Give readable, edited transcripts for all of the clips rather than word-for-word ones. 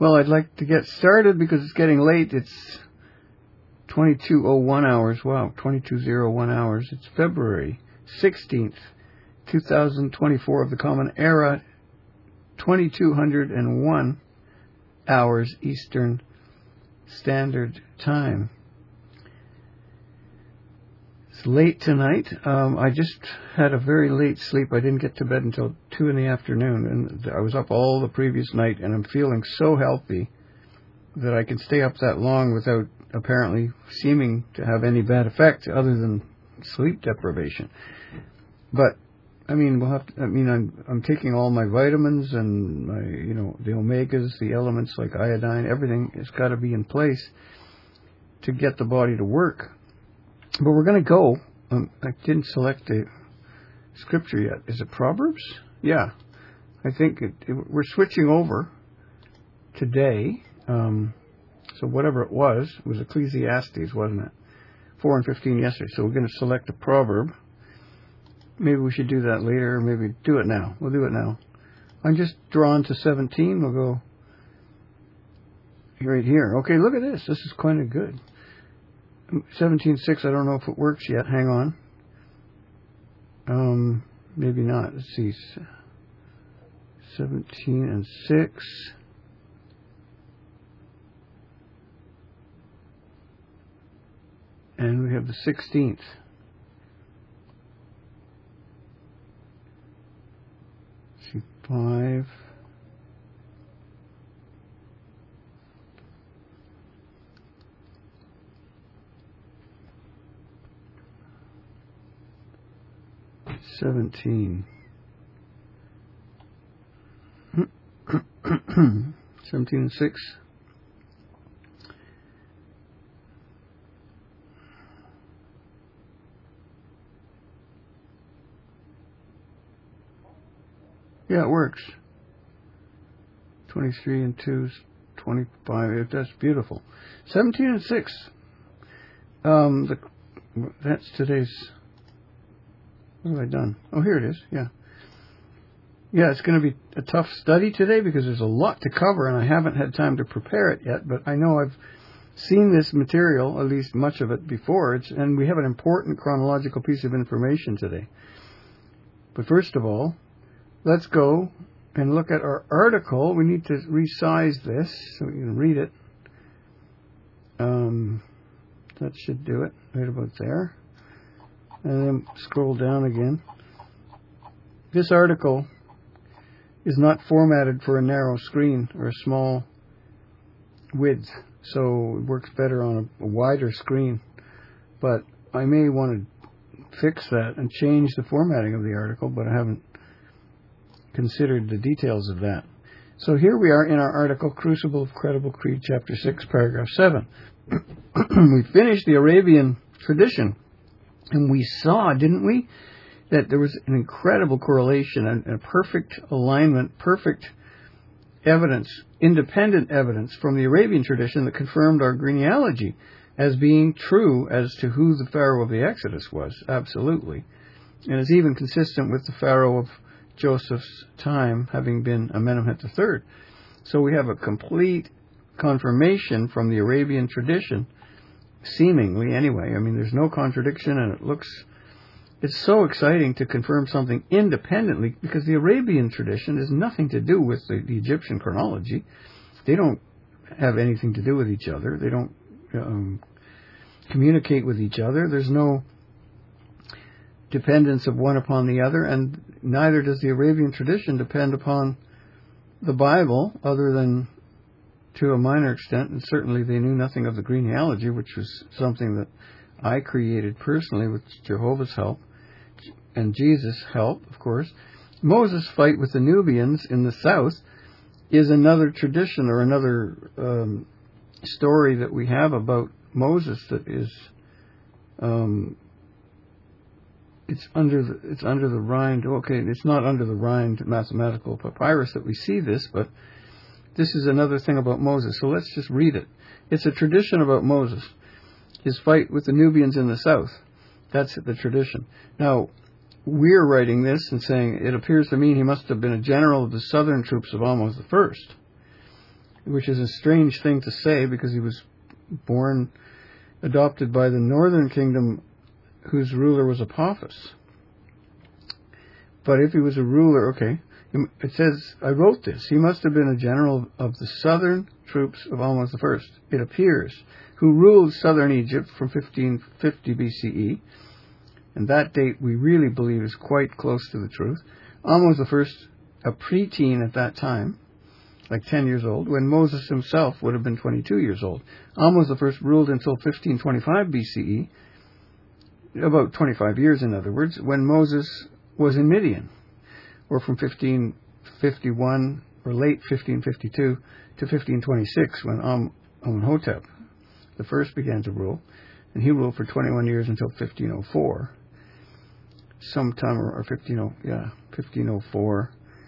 Well, I'd like to get started because it's getting late. It's 22:01 hours. Wow, 22:01 hours. It's February 16th, 2024 of the Common Era, 2201 hours Eastern Standard Time. It's late tonight. I just had a very late sleep. I didn't get to bed until 2 in the afternoon, and I was up all the previous night, and I'm feeling so healthy that I can stay up that long without apparently seeming to have any bad effect other than sleep deprivation. But I mean, we'll have to, I'm taking all my vitamins and my, the omegas, the elements like iodine, everything has got to be in place to get the body to work. But we're going to go. I didn't select a scripture yet. Is it Proverbs? Yeah. I think we're switching over today. So whatever it was Ecclesiastes, wasn't it? 4 and 15 yesterday. So we're going to select a proverb. Maybe we should do that later, or maybe do it now. We'll do it now. I'm just drawn to 17. We'll go right here. Okay, look at this. This is kind of good. 17:6, I don't know if it works yet. Hang on. Maybe not. Let's see. 17 and 6. And we have the 16th. Let's see, 5. $17. 17 and 6. Yeah, it works. 23 and 2 is 25. That's beautiful. 17 and 6. That's today's. What have I done? Oh, here it is. Yeah. Yeah, it's going to be a tough study today because there's a lot to cover and I haven't had time to prepare it yet, but I know I've seen this material, at least much of it, before, and we have an important chronological piece of information today. But first of all, let's go and look at our article. We need to resize this so we can read it. That should do it, right about there. And then scroll down again. This article is not formatted for a narrow screen or a small width, so it works better on a wider screen. But I may want to fix that and change the formatting of the article, but I haven't considered the details of that. So here we are in our article, Crucible of Credible Creed, Chapter 6, Paragraph 7. We finished the Arabian tradition. And we saw, didn't we, that there was an incredible correlation and a perfect alignment, perfect evidence, independent evidence from the Arabian tradition that confirmed our genealogy as being true as to who the Pharaoh of the Exodus was, absolutely. And it's even consistent with the Pharaoh of Joseph's time having been Amenemhet III. So we have a complete confirmation from the Arabian tradition, seemingly anyway. I mean, there's no contradiction, and it's so exciting to confirm something independently, because the Arabian tradition has nothing to do with the Egyptian chronology. They don't have anything to do with each other. They don't communicate with each other. There's no dependence of one upon the other, and neither does the Arabian tradition depend upon the Bible, other than to a minor extent, and certainly they knew nothing of the genealogy, which was something that I created personally with Jehovah's help and Jesus' help, of course. Moses' fight with the Nubians in the south is another tradition or another story that we have about Moses that is it's under the Rhind. Okay, it's not under the Rhind mathematical papyrus that we see this, but this is another thing about Moses. So let's just read it. It's a tradition about Moses, his fight with the Nubians in the south. That's the tradition. Now, we're writing this and saying it appears to me he must have been a general of the southern troops of Ahmose I. which is a strange thing to say because he was adopted by the northern kingdom whose ruler was Apophis. But if he was a ruler, okay, it says, I wrote this, he must have been a general of the southern troops of Ahmose I, it appears, who ruled southern Egypt from 1550 BCE, and that date we really believe is quite close to the truth. Ahmose I, a preteen at that time, like 10 years old, when Moses himself would have been 22 years old. Ahmose I ruled until 1525 BCE, about 25 years in other words, when Moses was in Midian, or from 1551 or late 1552 to 1526 when Amenhotep the first began to rule, and he ruled for 21 years until 1504. Sometime or 1504,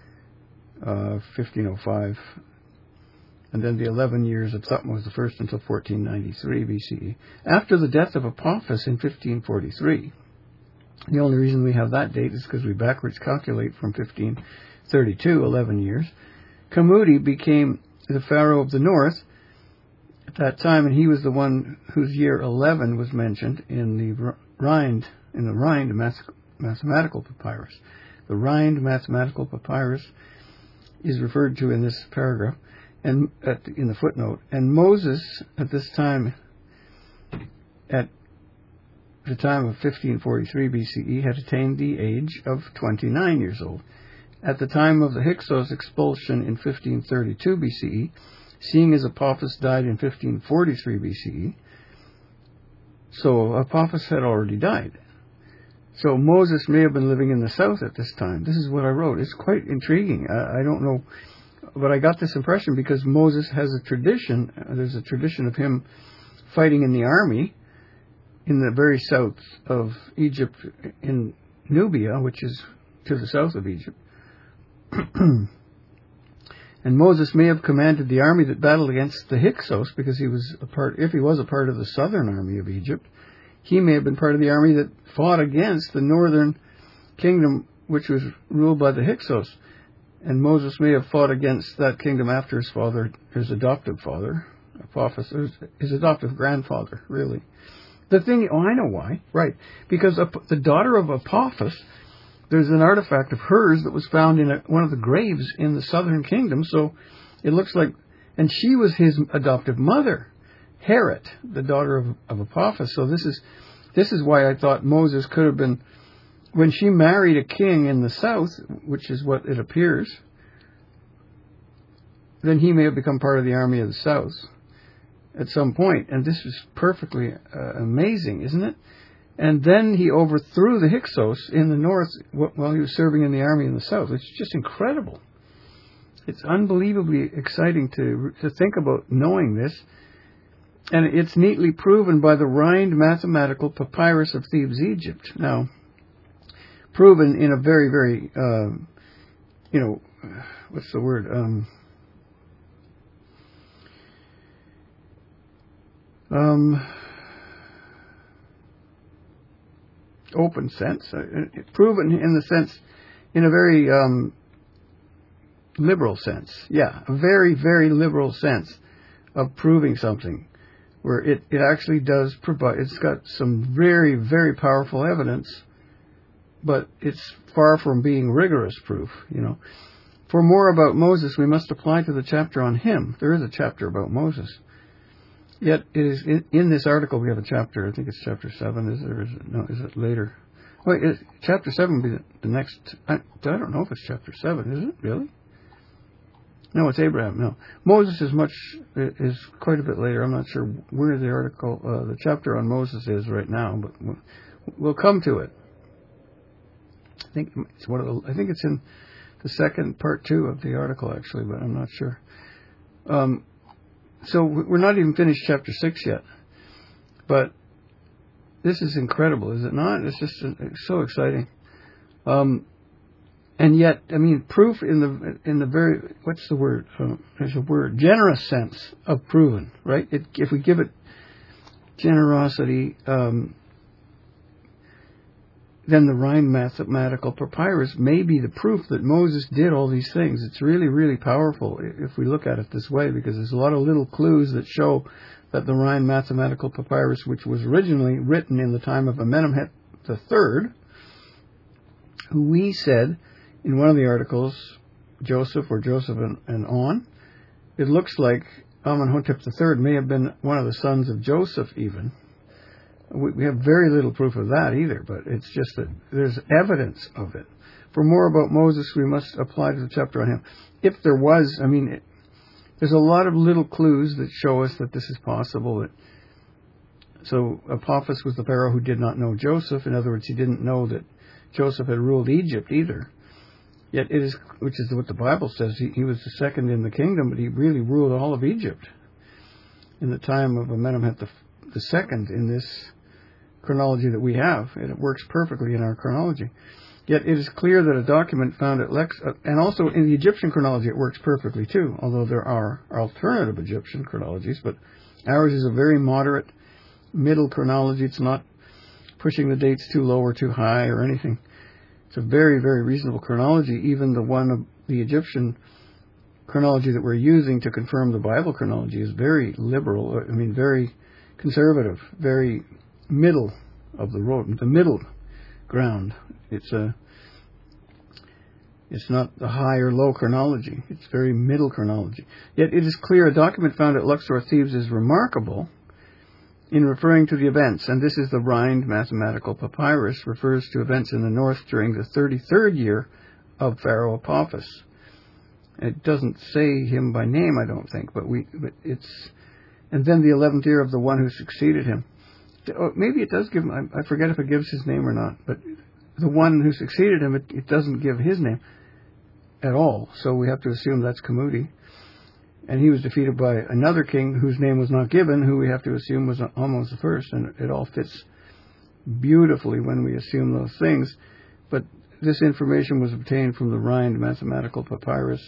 1505, and then the 11 years of Thutmose I until 1493 BCE. After the death of Apophis in 1543, the only reason we have that date is because we backwards calculate from 1532, 11 years. Kamudi became the pharaoh of the north at that time, and he was the one whose year 11 was mentioned in the Rhind mathematical papyrus. The Rhind mathematical papyrus is referred to in this paragraph and in the footnote. And Moses, at this time, at the time of 1543 BCE, had attained the age of 29 years old. At the time of the Hyksos expulsion in 1532 BCE, seeing as Apophis died in 1543 BCE, so Apophis had already died. So Moses may have been living in the south at this time. This is what I wrote. It's quite intriguing. I don't know, but I got this impression because Moses has a tradition. There's a tradition of him fighting in the army in the very south of Egypt, in Nubia, which is to the south of Egypt. And Moses may have commanded the army that battled against the Hyksos, because he was if he was a part of the southern army of Egypt, he may have been part of the army that fought against the northern kingdom, which was ruled by the Hyksos. And Moses may have fought against that kingdom after his adoptive father, Apophis, his adoptive grandfather, really. I know why. Right. Because the daughter of Apophis, there's an artifact of hers that was found in one of the graves in the southern kingdom. So it looks like, and she was his adoptive mother, Heret, the daughter of Apophis. So this is why I thought Moses could have been, when she married a king in the south, which is what it appears, then he may have become part of the army of the south at some point. And this is perfectly amazing, isn't it? And then he overthrew the Hyksos in the north while he was serving in the army in the south. It's just incredible. It's unbelievably exciting to think about knowing this. And it's neatly proven by the Rhind mathematical papyrus of Thebes, Egypt. Now, proven in a very, very, what's the word? Open sense. Proven in a very liberal sense. Yeah, a very, very liberal sense of proving something, where it actually does provide, it's got some very, very powerful evidence, but it's far from being rigorous proof, For more about Moses, we must apply to the chapter on him. There is a chapter about Moses. Yet, it is in this article we have a chapter, I think it's chapter 7, is it later? Wait, chapter 7 will be the next, I don't know if it's chapter 7, is it, really? No, it's Abraham, no. Moses is quite a bit later. I'm not sure where the article, the chapter on Moses is right now, but we'll come to it. I think it's in the second part 2 of the article, actually, but I'm not sure. So we're not even finished chapter 6 yet, but this is incredible, is it not? It's just so exciting. And yet, proof in the very, what's the word? There's a word, generous sense of proven, right? If we give it generosity, then the Rhind mathematical papyrus may be the proof that Moses did all these things. It's really, really powerful if we look at it this way, because there's a lot of little clues that show that the Rhind mathematical papyrus, which was originally written in the time of Amenemhet III, who we said in one of the articles, Joseph and On, it looks like Amenhotep III may have been one of the sons of Joseph even. We have very little proof of that either, but it's just that there's evidence of it. For more about Moses, we must apply to the chapter on him. If there was, there's a lot of little clues that show us that this is possible. So Apophis was the pharaoh who did not know Joseph. In other words, he didn't know that Joseph had ruled Egypt either. Yet it is, which is what the Bible says, he was the second in the kingdom, but he really ruled all of Egypt in the time of Amenemhet the second in this chronology that we have, and it works perfectly in our chronology. Yet it is clear that a document found at and also in the Egyptian chronology it works perfectly too, although there are alternative Egyptian chronologies, but ours is a very moderate middle chronology. It's not pushing the dates too low or too high or anything. It's a very, very reasonable chronology, even the one of the Egyptian chronology that we're using to confirm the Bible chronology is very liberal, very conservative, very middle of the road, the middle ground. It's not the high or low chronology. It's very middle chronology. Yet it is clear a document found at Luxor, Thebes is remarkable in referring to the events, and this is the Rhind mathematical papyrus, refers to events in the north during the 33rd year of Pharaoh Apophis. It doesn't say him by name, I don't think, but it's, and then the 11th year of the one who succeeded him. Maybe it does give him, I forget if it gives his name or not, but the one who succeeded him, it doesn't give his name at all, so we have to assume that's Kamudi. And he was defeated by another king whose name was not given, who we have to assume was Ahmose the first, and it all fits beautifully when we assume those things. But this information was obtained from the Rhind mathematical papyrus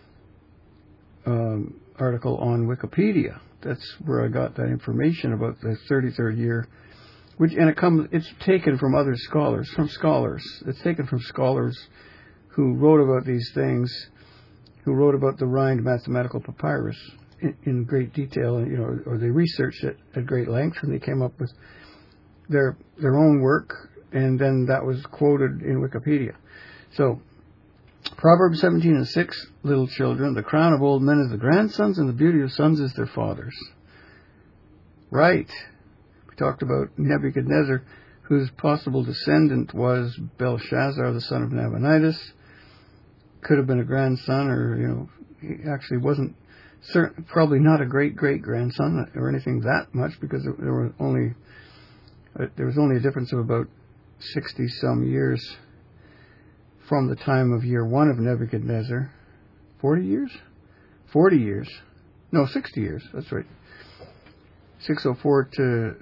article on Wikipedia. That's where I got that information about the 33rd year, it's taken from other scholars, It's taken from scholars who wrote about these things, who wrote about the Rhind mathematical papyrus in great detail, or they researched it at great length, and they came up with their own work, and then that was quoted in Wikipedia. So, Proverbs 17:6, little children, the crown of old men is the grandsons, and the beauty of sons is their fathers. Right. We talked about Nebuchadnezzar, whose possible descendant was Belshazzar, the son of Nabonidus. Could have been a grandson, or, he actually wasn't certain, probably not a great-great-grandson or anything that much, because there was only a difference of about 60-some years from the time of year one of Nebuchadnezzar. 40 years? 40 years. No, 60 years. That's right. 604 to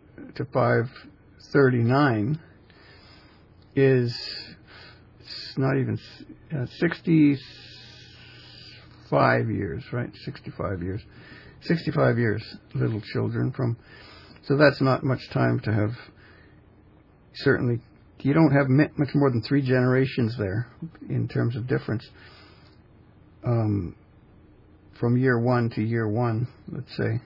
539 is, it's not even 65 years, right? 65 years. 65 years, little children from. So that's not much time to have. Certainly, you don't have much more than 3 generations there in terms of difference. From year one to year one, let's say.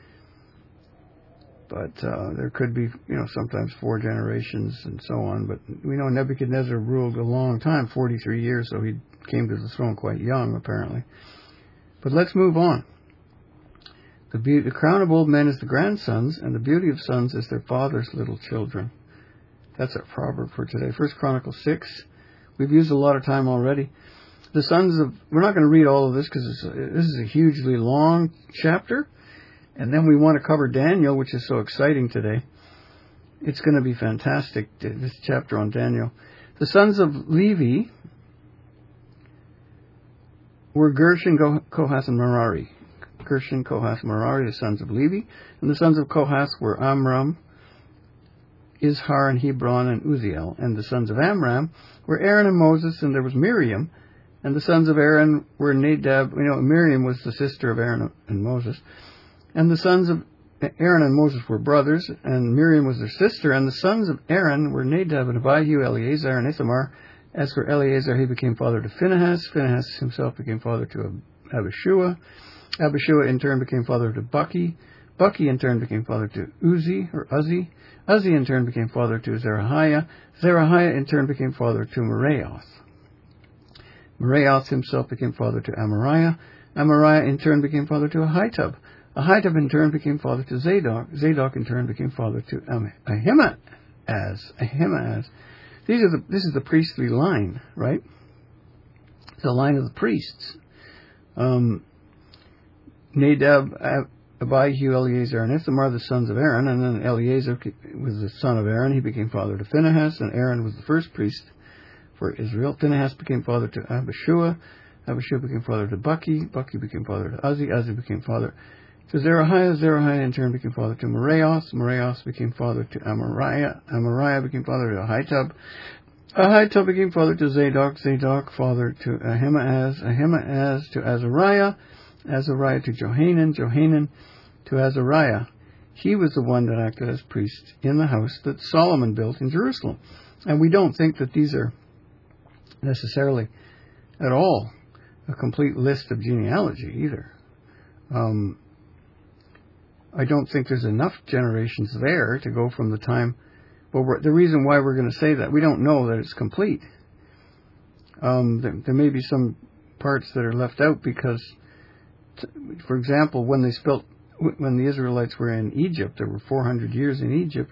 But there could be, sometimes 4 generations and so on. But we know Nebuchadnezzar ruled a long time, 43 years, so he came to the throne quite young, apparently. But let's move on. The crown of old men is the grandsons, and the beauty of sons is their father's little children. That's our proverb for today. 1 Chronicles 6. We've used a lot of time already. The sons of... We're not going to read all of this because this is a hugely long chapter. And then we want to cover Daniel, which is so exciting today. It's going to be fantastic, this chapter on Daniel. The sons of Levi were Gershon, Kohath, and Merari. Gershon, Kohath, Merari, the sons of Levi. And the sons of Kohath were Amram, Izhar, and Hebron, and Uziel. And the sons of Amram were Aaron and Moses, and there was Miriam. And the sons of Aaron were Nadab. Miriam was the sister of Aaron and Moses. And the sons of Aaron and Moses were brothers, and Miriam was their sister, and the sons of Aaron were Nadab and Abihu, Eleazar and Ithamar. As for Eleazar, he became father to Phinehas. Phinehas himself became father to Abishua. Abishua in turn became father to Bucky. Bucky in turn became father to Uzzi. Uzzi in turn became father to Zerahiah. Zerahiah in turn became father to Meraioth. Meraioth himself became father to Amariah. Amariah in turn became father to Ahitub. Ahitub in turn became father to Zadok. Zadok in turn became father to Ahimaaz. This is the priestly line, right? The line of the priests. Nadab, Abihu, Eleazar, and Ithamar, the sons of Aaron, and then Eleazar was the son of Aaron. He became father to Phinehas, and Aaron was the first priest for Israel. Phinehas became father to Abishua. Abishua became father to Bucky. Bucky became father to Uzzi. Uzzi became father to Zerahiah. Zerahiah in turn became father to Meraioth. Meraioth became father to Amariah. Amariah became father to Ahitub. Ahitub became father to Zadok. Zadok father to Ahimaaz. Ahimaaz to Azariah. Azariah to Johanan. Johanan to Azariah. He was the one that acted as priest in the house that Solomon built in Jerusalem. And we don't think that these are necessarily at all a complete list of genealogy either. I don't think there's enough generations there to go from the time. Well, the reason why we're going to say that, we don't know that it's complete. There may be some parts that are left out because, for example, when the Israelites were in Egypt, there were 400 years in Egypt.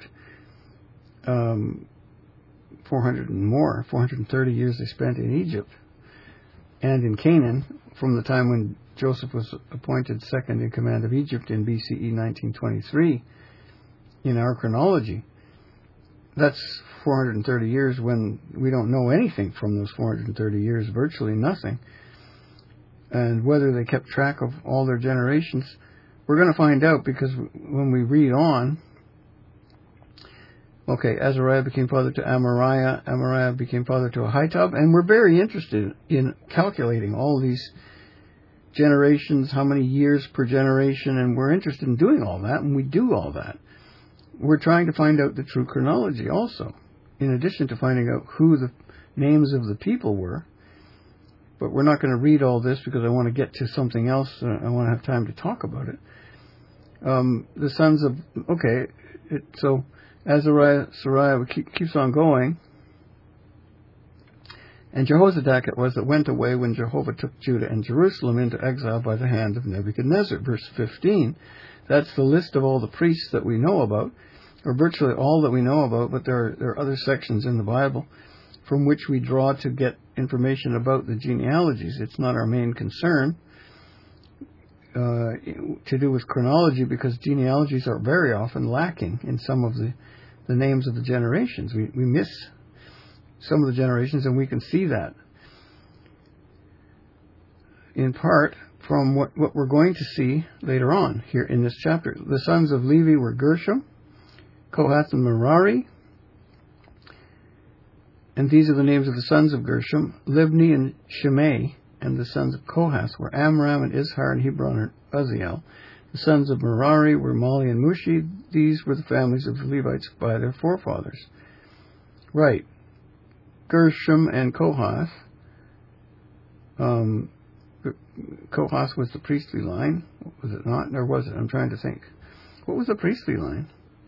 430 years they spent in Egypt and in Canaan from the time when Joseph was appointed second in command of Egypt in BCE 1923 in our chronology. That's 430 years when we don't know anything from those 430 years, virtually nothing. And whether they kept track of all their generations, we're going to find out because when we read on, okay, Azariah became father to Amariah. Amariah became father to Ahitub. And we're very interested in calculating all these generations, how many years per generation, and we're interested in doing all that, and we do all that. We're trying to find out the true chronology also, in addition to finding out who the names of the people were. But we're not going to read all this because I want to get to something else. I want to have time to talk about it. The sons of... Okay, so Azariah keeps on going. And Jehozadak it was that went away when Jehovah took Judah and Jerusalem into exile by the hand of Nebuchadnezzar. Verse 15. That's the list of all the priests that we know about, or virtually all that we know about, but there are other sections in the Bible from which we draw to get information about the genealogies. It's not our main concern to do with chronology, because genealogies are very often lacking in some of the names of the generations. We miss some of the generations, and we can see that in part from what we're going to see later on here in this chapter. The sons of Levi were Gershom, Kohath, and Merari. And these are the names of the sons of Gershom, Libni and Shimei. And the sons of Kohath were Amram and Izhar and Hebron and Uzziel. The sons of Merari were Mali and Mushi. These were the families of the Levites by their forefathers. Right. Gershom and Kohath. Kohath was the priestly line. Was it not? Or was it? I'm trying to think. What was the priestly line?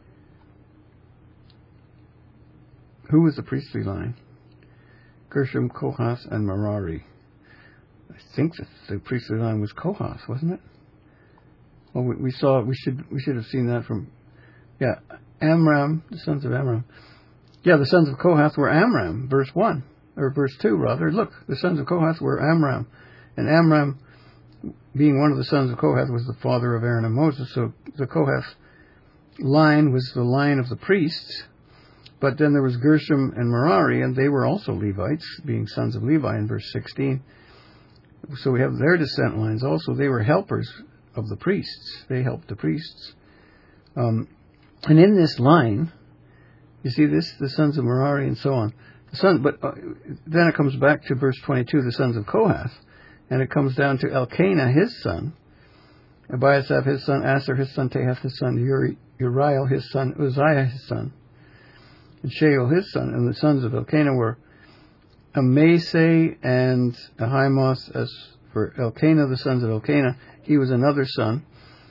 Who was the priestly line? Gershom, Kohath, and Merari. I think that the priestly line was Kohath, wasn't it? Well, we saw. We should have seen that from. Yeah, Amram, the sons of Amram. Yeah, the sons of Kohath were Amram. Verse 1 or verse 2 rather. Look, the sons of Kohath were Amram, and Amram, being one of the sons of Kohath, was the father of Aaron and Moses. So the Kohath line was the line of the priests. But then there was Gershom and Merari, and they were also Levites, being sons of Levi in verse 16. So we have their descent lines also. They were helpers of the priests. They helped the priests. And in this line, you see this, the sons of Merari and so on. But then it comes back to verse 22, the sons of Kohath, and it comes down to Elkanah, his son. Abiasaph his son, Aser his son, Tahath his son, Uriel his son, Uzziah his son, and Shaul his son. And the sons of Elkanah were Amasai and Ahimoth. As for Elkanah, the sons of Elkanah, he was another son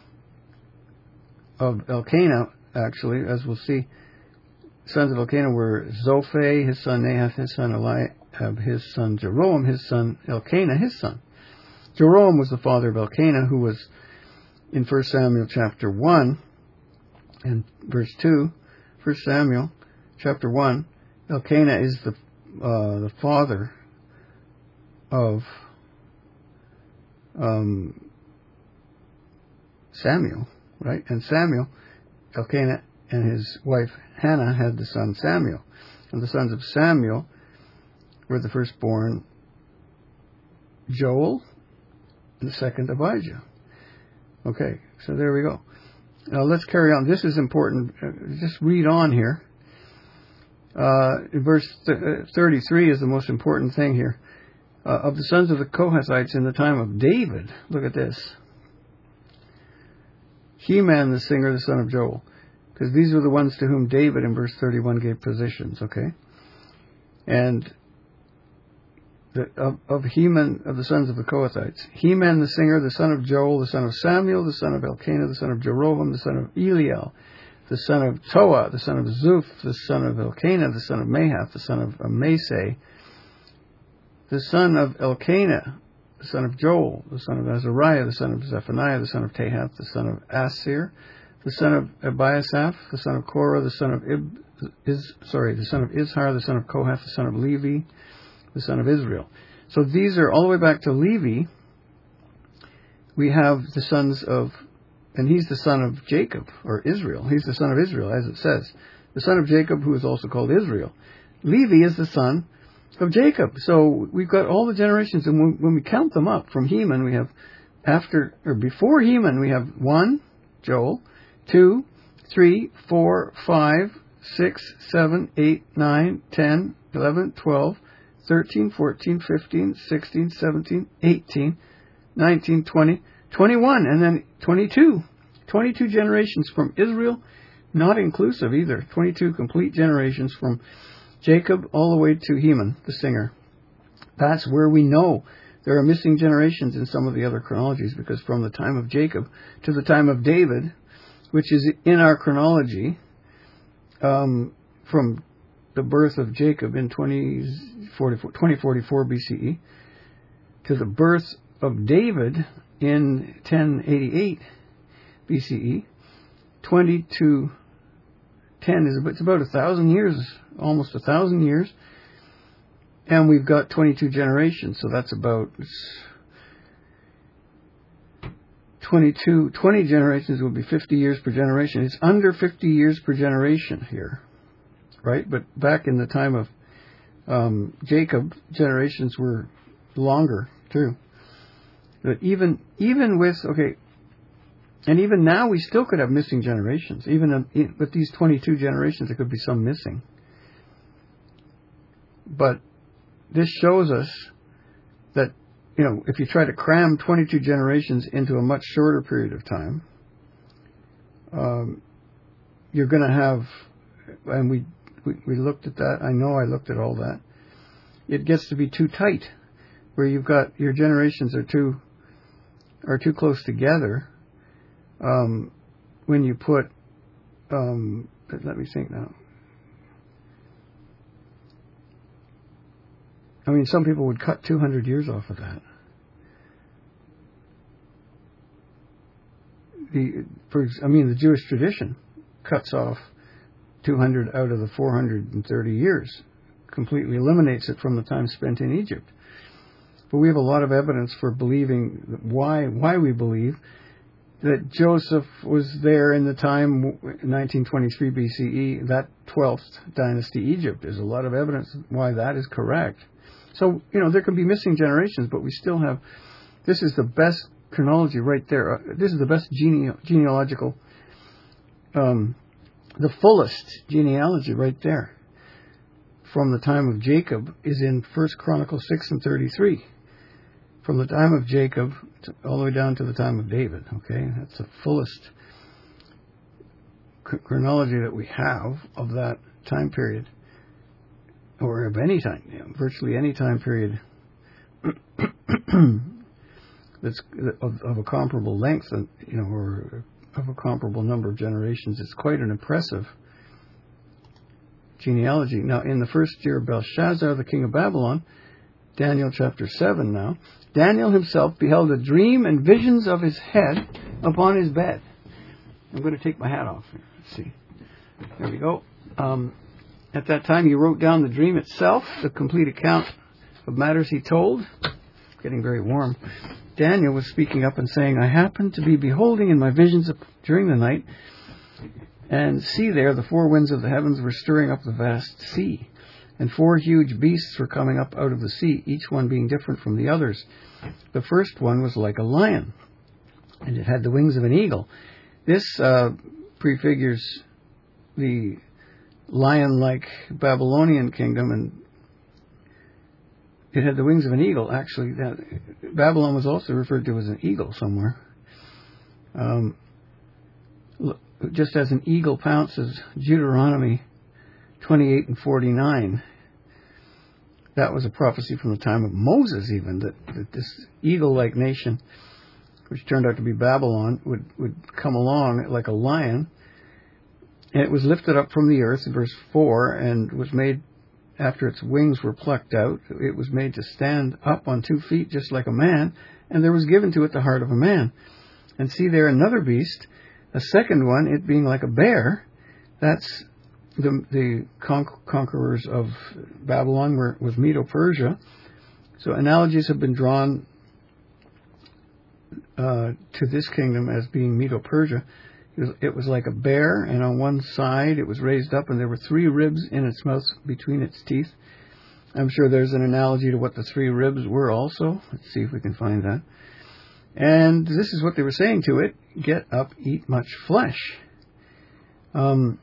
of Elkanah, actually, as we'll see. Sons of Elkanah were Zophai, his son, Nahath, his son, Eliab, his son, Jeroam, his son, Elkanah, his son. Jeroam was the father of Elkanah, who was in 1 Samuel chapter 1 and verse 2. 1 Samuel chapter 1, Elkanah is the father of Samuel, right? And Samuel, Elkanah and his wife Hannah had the son Samuel. And the sons of Samuel were the firstborn Joel and the second Abijah. Okay, so there we go. Now let's carry on. This is important. Just read on here. Verse 33 is the most important thing here. Of the sons of the Kohathites in the time of David, look at this. Heman the singer, the son of Joel. Because these were the ones to whom David in verse 31 gave positions, okay? And of Heman, of the sons of the Kohathites, Heman the singer, the son of Joel, the son of Samuel, the son of Elkanah, the son of Jeroham, the son of Eliel, the son of Toah, the son of Zuph, the son of Elkanah, the son of Mahath, the son of Amasai, the son of Elkanah, the son of Joel, the son of Azariah, the son of Zephaniah, the son of Tahath, the son of Asir, the son of Abiasaph, the son of Korah, the son of the son of Izhar, the son of Kohath, the son of Levi, the son of Israel. So these are all the way back to Levi. We have the sons of, and he's the son of Jacob, or Israel. He's the son of Israel, as it says. The son of Jacob, who is also called Israel. Levi is the son of Jacob. So we've got all the generations, and when we count them up from Heman, we have before Heman, we have 1, Joel, 2, 3, 4, 5, 6, 7, 8, 9, 10, 11, 12, 13, 14, 15, 16, 17, 18, 19, 20, 21, and then 22. 22 generations from Israel, not inclusive either. 22 complete generations from Jacob all the way to Heman, the singer. That's where we know there are missing generations in some of the other chronologies, because from the time of Jacob to the time of David, which is in our chronology, from the birth of Jacob in 2044 BCE to the birth of David in 1088 BCE, 20 to 10 it's about 1,000 years, almost 1,000 years, and we've got 22 generations, so that's about 20 generations would be 50 years per generation. It's under 50 years per generation here, right? But back in the time of Jacob, generations were longer too. But even with, and even now we still could have missing generations. Even with these 22 generations, there could be some missing. But this shows us that, if you try to cram 22 generations into a much shorter period of time, you're going to have, and we looked at that. I know I looked at all that. It gets to be too tight, where you've got your generations are too close together. When you put, let me think now. I mean, some people would cut 200 years off of that. The Jewish tradition cuts off 200 out of the 430 years, completely eliminates it from the time spent in Egypt. But we have a lot of evidence for believing why we believe that Joseph was there in the time 1923 BCE, that 12th dynasty Egypt. There's a lot of evidence why that is correct. So, there can be missing generations, but we still have, this is the best chronology right there. This is the best genealogical, the fullest genealogy right there from the time of Jacob is in 1 Chronicles 6 and 33. From the time of Jacob all the way down to the time of David. Okay, that's the fullest chronology that we have of that time period, or of any time, virtually any time period that's of a comparable length, and or of a comparable number of generations. It's quite an impressive genealogy. Now, in the first year of Belshazzar, the king of Babylon, Daniel chapter 7 now, Daniel himself beheld a dream and visions of his head upon his bed. I'm going to take my hat off here. Let's see. There we go. At that time, he wrote down the dream itself, the complete account of matters he told. It's getting very warm. Daniel was speaking up and saying, I happened to be beholding in my visions during the night, and see there, the four winds of the heavens were stirring up the vast sea, and four huge beasts were coming up out of the sea, each one being different from the others. The first one was like a lion, and it had the wings of an eagle. This prefigures the lion-like Babylonian kingdom, and it had the wings of an eagle. Actually, Babylon was also referred to as an eagle somewhere. Just as an eagle pounces, Deuteronomy 28 and 49. That was a prophecy from the time of Moses even, that this eagle-like nation, which turned out to be Babylon, would come along like a lion. And it was lifted up from the earth, in verse 4, and was made, after its wings were plucked out, it was made to stand up on 2 feet just like a man, and there was given to it the heart of a man. And see there another beast, a second one, it being like a bear. That's the conquerors of Babylon was Medo-Persia. So analogies have been drawn to this kingdom as being Medo-Persia. It was like a bear, and on one side it was raised up, and there were 3 ribs in its mouth between its teeth. I'm sure there's an analogy to what the 3 ribs were also. Let's see if we can find that. And this is what they were saying to it: get up, eat much flesh. I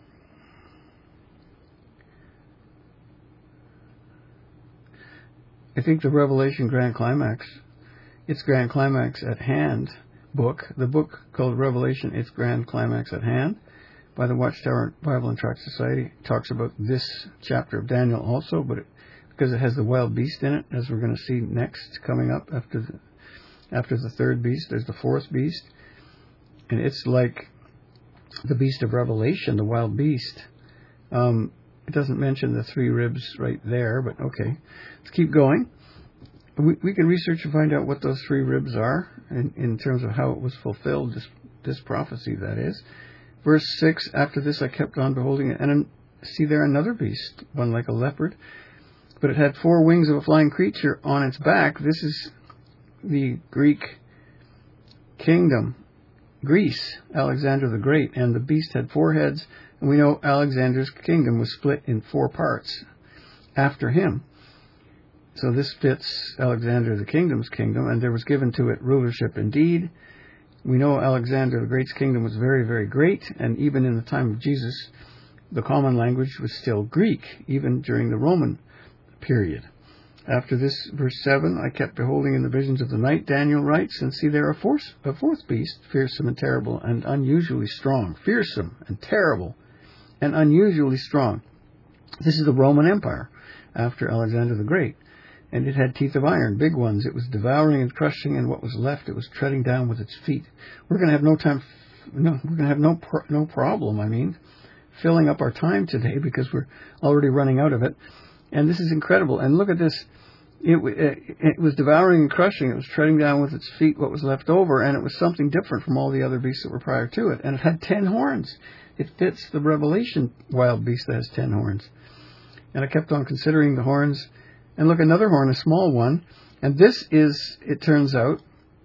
think the Revelation Grand Climax, its Grand Climax at Hand book, the book called Revelation, its Grand Climax at Hand, by the Watchtower Bible and Tract Society, talks about this chapter of Daniel also, but because it has the wild beast in it, as we're going to see next, coming up after the third beast, there's the fourth beast, and it's like the beast of Revelation, the wild beast. It doesn't mention the 3 ribs right there, but okay. Let's keep going. We can research and find out what those 3 ribs are in terms of how it was fulfilled, this prophecy, that is. Verse 6, after this I kept on beholding it, and see there another beast, one like a leopard, but it had 4 wings of a flying creature on its back. This is the Greek kingdom, Greece, Alexander the Great, and the beast had 4 heads, and we know Alexander's kingdom was split in 4 parts after him. So this fits Alexander the Kingdom's kingdom, and there was given to it rulership indeed. We know Alexander the Great's kingdom was very, very great, and even in the time of Jesus, the common language was still Greek, even during the Roman period. After this, verse 7, I kept beholding in the visions of the night, Daniel writes, and see there a fourth beast, fearsome and terrible and unusually strong. Fearsome and terrible and unusually strong. This is the Roman Empire after Alexander the Great. And it had teeth of iron, big ones. It was devouring and crushing, and what was left it was treading down with its feet. We're going to have no problem, filling up our time today, because we're already running out of it. And this is incredible. And look at this. It was devouring and crushing. It was treading down with its feet what was left over, and it was something different from all the other beasts that were prior to it. And it had 10 horns. It fits the Revelation wild beast that has 10 horns. And I kept on considering the horns. And look, another horn, a small one. And this is, it turns out,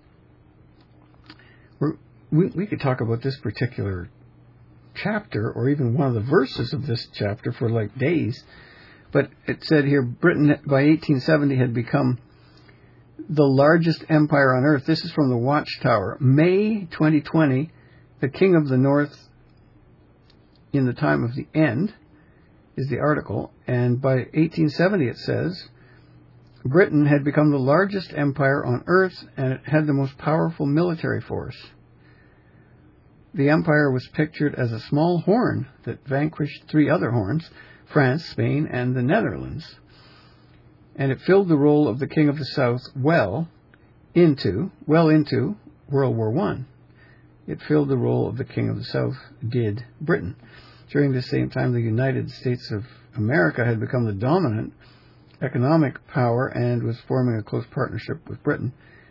we could talk about this particular chapter, or even one of the verses of this chapter, for like days. But it said here, Britain by 1870 had become the largest empire on earth. This is from the Watchtower. May 2020, the king of the north in the time of the end is the article. And by 1870, it says, Britain had become the largest empire on earth, and it had the most powerful military force. The empire was pictured as a small horn that vanquished 3 other horns, France, Spain, and the Netherlands. And it filled the role of the King of the South well into World War I. It filled the role of the King of the South, did Britain. During the same time, the United States of America had become the dominant economic power and was forming a close partnership with Britain.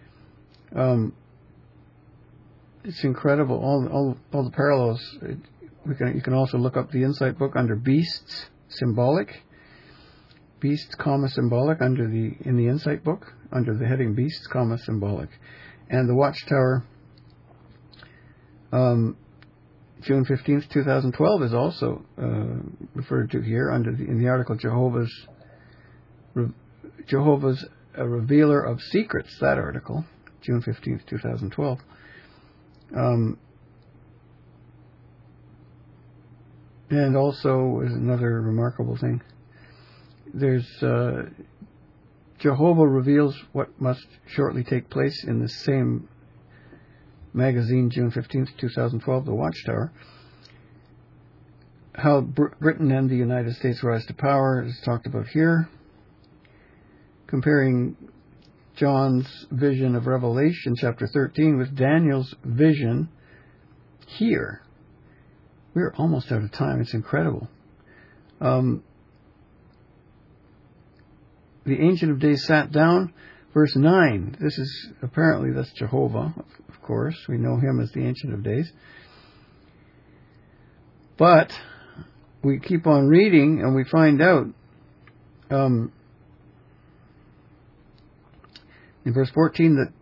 It's incredible, all the parallels. You can also look up the Insight book under Beasts, Symbolic. Beasts, symbolic in the Insight book under the heading Beasts, symbolic. And the Watchtower, June 15th, 2012, is also referred to here in the article Jehovah's a Revealer of Secrets, that article, June 15th, 2012. And also is another remarkable thing. There's Jehovah reveals what must shortly take place in the same magazine, June 15th, 2012, The Watchtower. How Britain and the United States rise to power is talked about here. Comparing John's vision of Revelation, chapter 13, with Daniel's vision here. We're almost out of time. It's incredible. The Ancient of Days sat down, verse 9. This is, apparently, that's Jehovah, of course. We know him as the Ancient of Days. But we keep on reading and we find out in verse 14 that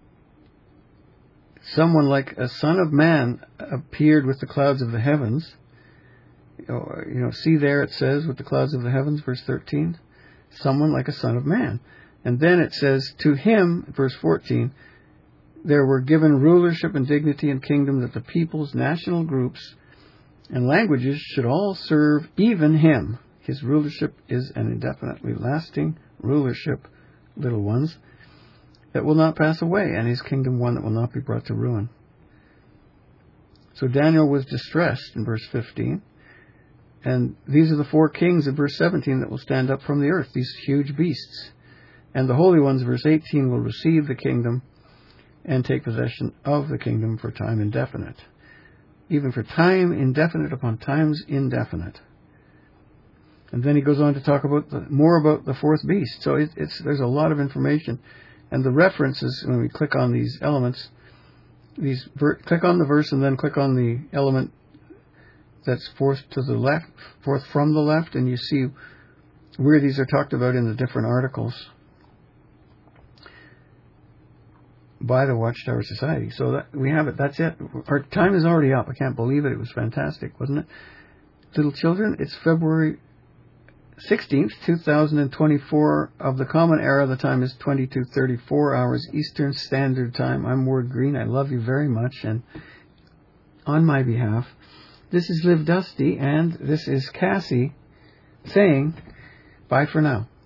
someone like a son of man appeared with the clouds of the heavens. See there it says with the clouds of the heavens, verse 13, someone like a son of man. And then it says, to him, verse 14, there were given rulership and dignity and kingdom, that the peoples, national groups, and languages should all serve even him. His rulership is an indefinitely lasting rulership, little ones, that will not pass away, and his kingdom one that will not be brought to ruin. So Daniel was distressed in verse 15. And these are the 4 kings in verse 17 that will stand up from the earth, these huge beasts. And the holy ones, verse 18, will receive the kingdom and take possession of the kingdom for time indefinite. Even for time indefinite upon times indefinite. And then he goes on to talk about more about the 4th beast. So there's a lot of information. And the references, when we click on these elements, click on the verse and then click on the element that's forth from the left, and you see where these are talked about in the different articles by the Watchtower Society. So that we have it. That's it. Our time is already up. I can't believe it. It was fantastic, wasn't it? Little children, it's February 16th, 2024 of the Common Era. The time is 22:34 hours Eastern Standard Time. I'm Ward Green. I love you very much, and on my behalf, this is Liv Dusty, and this is Cassie saying bye for now.